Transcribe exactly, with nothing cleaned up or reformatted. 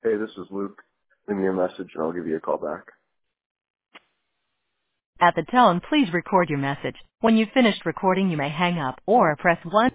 Hey, this is Luke. Leave me a message and I'll give you a call back. At the tone, please record your message. When you've finished recording, you may hang up or press one.